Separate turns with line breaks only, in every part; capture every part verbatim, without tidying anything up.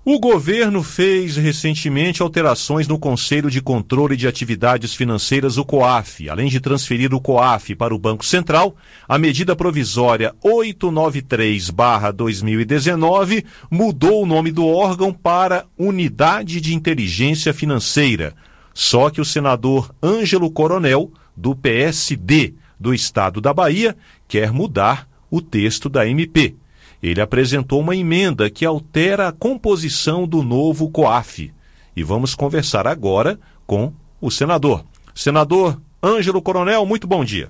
O governo fez recentemente alterações no Conselho de Controle de Atividades Financeiras, o COAF. Além de transferir o COAF para o Banco Central, a medida provisória oitocentos e noventa e três barra dois mil e dezenove mudou o nome do órgão para Unidade de Inteligência Financeira. Só que o senador Ângelo Coronel, do P S D do Estado da Bahia, quer mudar o texto da M P. Ele apresentou uma emenda que altera a composição do novo COAF. E vamos conversar agora com o senador. Senador Ângelo Coronel, muito bom dia.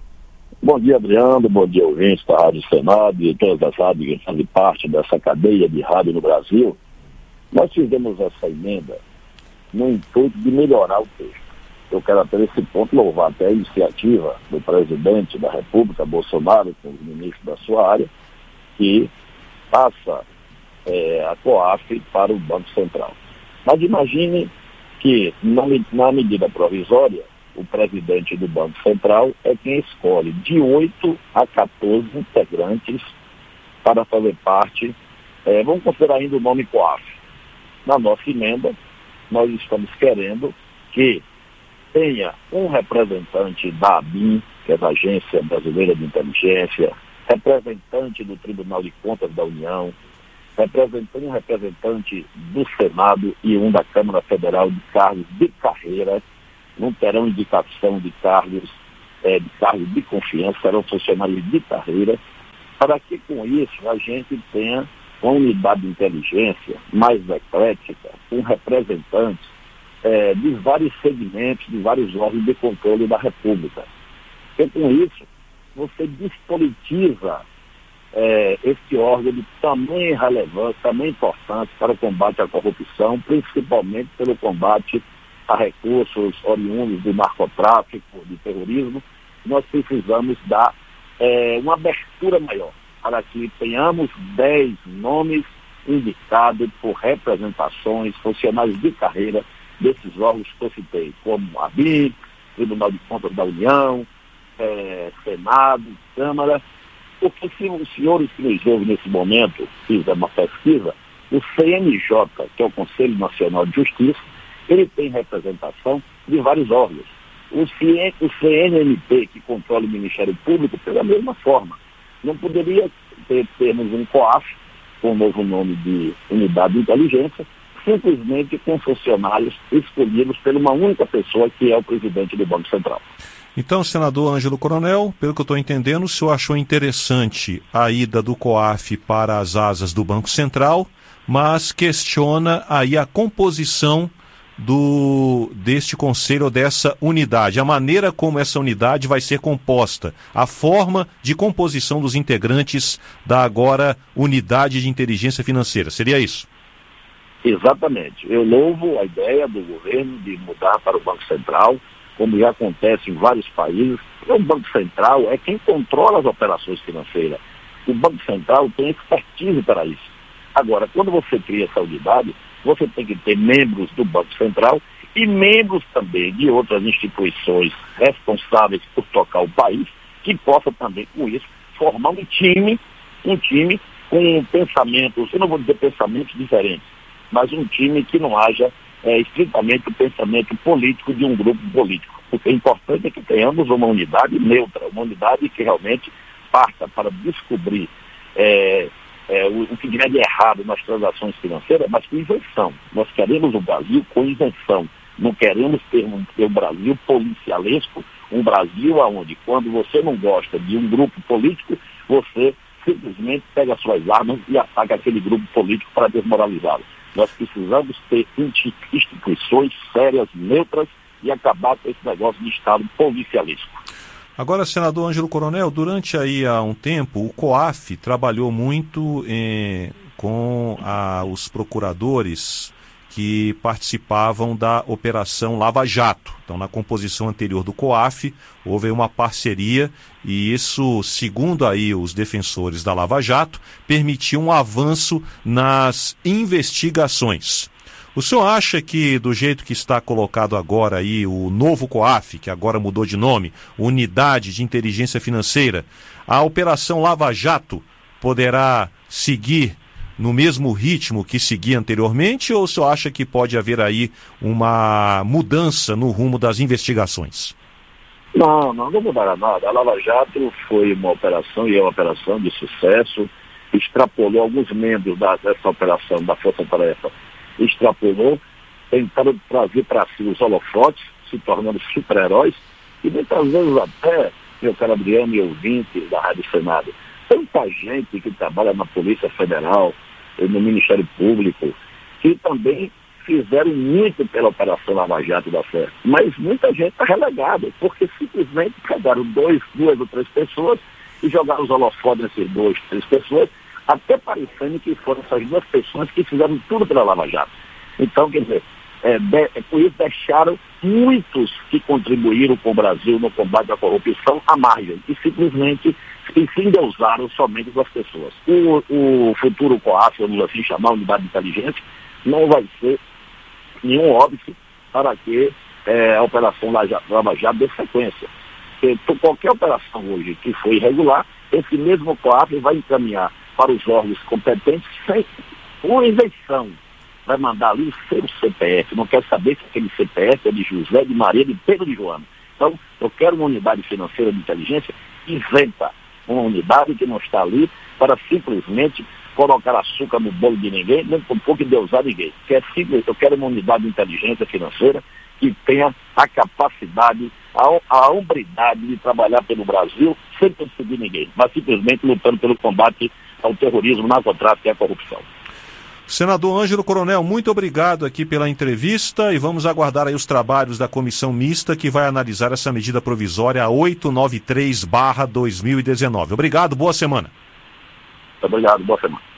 Bom dia, Adriano. Bom dia, ouvintes da Rádio Senado e todas as rádios que fazem parte dessa cadeia de rádio no Brasil. Nós fizemos essa emenda no intuito de melhorar o texto. Eu quero até nesse ponto louvar até a iniciativa do presidente da República, Bolsonaro, com os ministros da sua área, que passa é, a COAF para o Banco Central. Mas imagine que, na, na medida provisória, o presidente do Banco Central é quem escolhe de oito a quatorze integrantes para fazer parte, é, vamos considerar ainda o nome COAF. Na nossa emenda, nós estamos querendo que tenha um representante da ABIN, que é da Agência Brasileira de Inteligência, representante do Tribunal de Contas da União, representante, um representante do Senado e um da Câmara Federal de cargos de carreira. Não terão indicação de cargos, é, de cargos de confiança, serão funcionários de carreira, para que com isso a gente tenha uma unidade de inteligência mais eclética, com representantes é, de vários segmentos, de vários órgãos de controle da República. E com isso, você despolitiza é, esse órgão de tamanha relevância, tamanha importância para o combate à corrupção, principalmente pelo combate a recursos oriundos do narcotráfico, do terrorismo. Nós precisamos dar é, uma abertura maior para que tenhamos dez nomes indicados por representações, funcionários de carreira desses órgãos que eu citei, como a ABIN, Tribunal de Contas da União, É, Senado, Câmara, porque se os senhores que nos ouvem nesse momento fizeram uma pesquisa, o C N J, que é o Conselho Nacional de Justiça, ele tem representação de vários órgãos. O, C, o C N M P, que controla o Ministério Público, pela mesma forma. Não poderia ter, termos um COAF, com o novo nome de Unidade de Inteligência, simplesmente com funcionários escolhidos por uma única pessoa, que é o presidente do Banco Central.
Então, senador Ângelo Coronel, pelo que eu estou entendendo, o senhor achou interessante a ida do COAF para as asas do Banco Central, mas questiona aí a composição do, deste conselho ou dessa unidade, a maneira como essa unidade vai ser composta, a forma de composição dos integrantes da agora Unidade de Inteligência Financeira. Seria isso?
Exatamente. Eu louvo a ideia do governo de mudar para o Banco Central, como já acontece em vários países. O Banco Central é quem controla as operações financeiras. O Banco Central tem expertise para isso. Agora, quando você cria essa unidade, você tem que ter membros do Banco Central e membros também de outras instituições responsáveis por tocar o país, que possa também, com isso, formar um time, um time com pensamentos, eu não vou dizer pensamentos diferentes, mas um time que não haja É, estritamente o pensamento político de um grupo político. O que é importante é que tenhamos uma unidade neutra, uma unidade que realmente parta para descobrir é, é, o, o que tiver de errado nas transações financeiras, mas com isenção. Nós queremos o Brasil com isenção. Não queremos ter um, ter um Brasil policialesco, um Brasil onde, quando você não gosta de um grupo político, você simplesmente pega suas armas e ataca aquele grupo político para desmoralizá-lo. Nós precisamos ter instituições sérias, neutras, e acabar com esse negócio de Estado policialesco.
Agora, senador Ângelo Coronel, durante aí há um tempo, o COAF trabalhou muito eh, com a, os procuradores que participavam da Operação Lava Jato. Então, na composição anterior do COAF, houve uma parceria e isso, segundo aí os defensores da Lava Jato, permitiu um avanço nas investigações. O senhor acha que, do jeito que está colocado agora aí, o novo COAF, que agora mudou de nome, Unidade de Inteligência Financeira, a Operação Lava Jato poderá seguir no mesmo ritmo que seguia anteriormente, ou o senhor acha que pode haver aí uma mudança no rumo das investigações?
Não, não, não mudará nada. A Lava Jato foi uma operação e é uma operação de sucesso, extrapolou alguns membros da, dessa operação da Força Tarefa, extrapolou, tentando trazer para si os holofotes, se tornando super-heróis, e muitas vezes até, meu caro Adriano e ouvintes da Rádio Senado, tanta gente que trabalha na Polícia Federal, no Ministério Público, que também fizeram muito pela Operação Lava Jato da Fé. Mas muita gente está relegada, porque simplesmente pegaram dois, duas ou três pessoas e jogaram os holofotes nessas duas, três pessoas, até parecendo que foram essas duas pessoas que fizeram tudo pela Lava Jato. Então, quer dizer, é, de, é, por isso deixaram muitos que contribuíram com o Brasil no combate à corrupção à margem, e simplesmente e se endeusaram somente das pessoas. O, o futuro COAF, vamos assim chamar, Unidade de Inteligência, não vai ser nenhum óbvio para que é, a Operação Lava Jato dê sequência. Porque qualquer operação hoje que for irregular, esse mesmo COAF vai encaminhar para os órgãos competentes sem uma isenção. Vai mandar ali o seu C P F. Não quer saber se aquele C P F é de José, de Maria, de Pedro, de Joana. Então, eu quero uma unidade financeira de inteligência isenta. Uma unidade que não está ali para simplesmente colocar açúcar no bolo de ninguém, nem por pouco endeusar ninguém. Que é simples, eu quero uma unidade de inteligência financeira que tenha a capacidade, a, a hombridade de trabalhar pelo Brasil sem perseguir ninguém, mas simplesmente lutando pelo combate ao terrorismo, narcotráfico e à corrupção.
Senador Ângelo Coronel, muito obrigado aqui pela entrevista e vamos aguardar aí os trabalhos da comissão mista que vai analisar essa medida provisória oitocentos e noventa e três barra dois mil e dezenove. Obrigado, boa semana.
Obrigado, boa semana.